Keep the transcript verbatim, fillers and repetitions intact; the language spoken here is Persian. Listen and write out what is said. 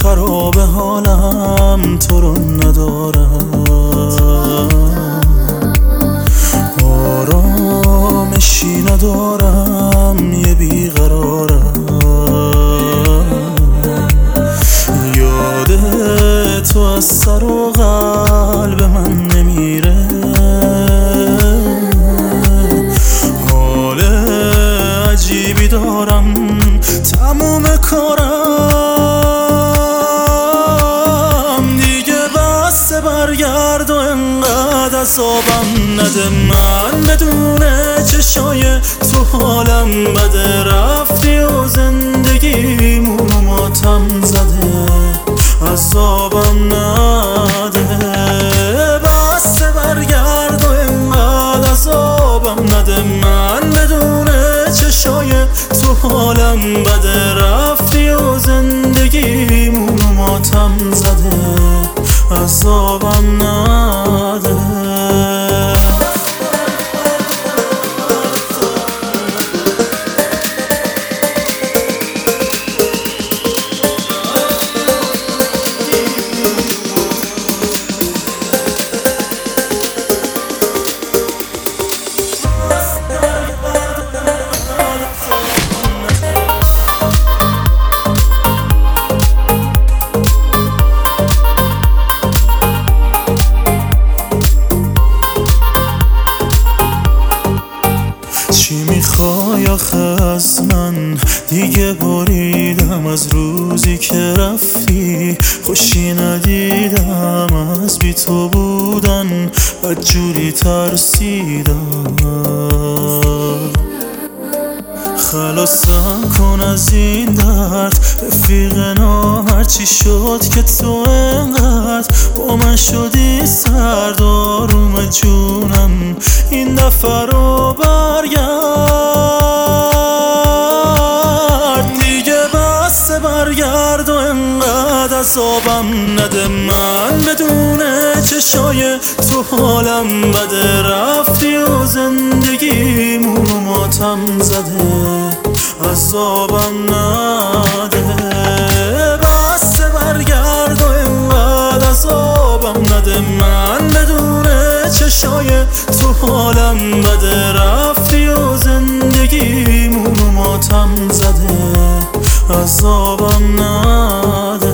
خراب حالم تو رو ندارم، آرامشی ندارم، یه بیقرارم. یاد تو از سر و قلب من نمیره، حال عجیبی دارم، تموم کارم دیگه بسته. برگرد و انقدر عذابم نده، من بدون چشای تو حالم بده. رفتی و زندگیمون ماتم زده، عذابم نده. بسته برگرد و انقدر عذابم نده، من بدون چشای تو حالم بده. رفتی و زندگیمون ماتم زده، عذابم نده. چی میخوای آخه از من؟ دیگه بریدم از روزی که رفتی، خوشی ندیدم از بی تو بودن، بدجوری ترسیدم. خلاصم کن از این درد رفیق نامرد، چی شد که تو انقدر با من شدی سرد؟ آروم جونم این دفعه رو برگرد، دیگه بسته. برگرد و انقدر عذابم نده، من بدون چشای تو حالم بده. رفتی و زندگیمون ماتم زده، عذابم نده. بسته برگرد و انقدر عذابم نده، من بدون چشای تو حالم بده. رفتی و زندگیمون ماتم زده، عذابم نده.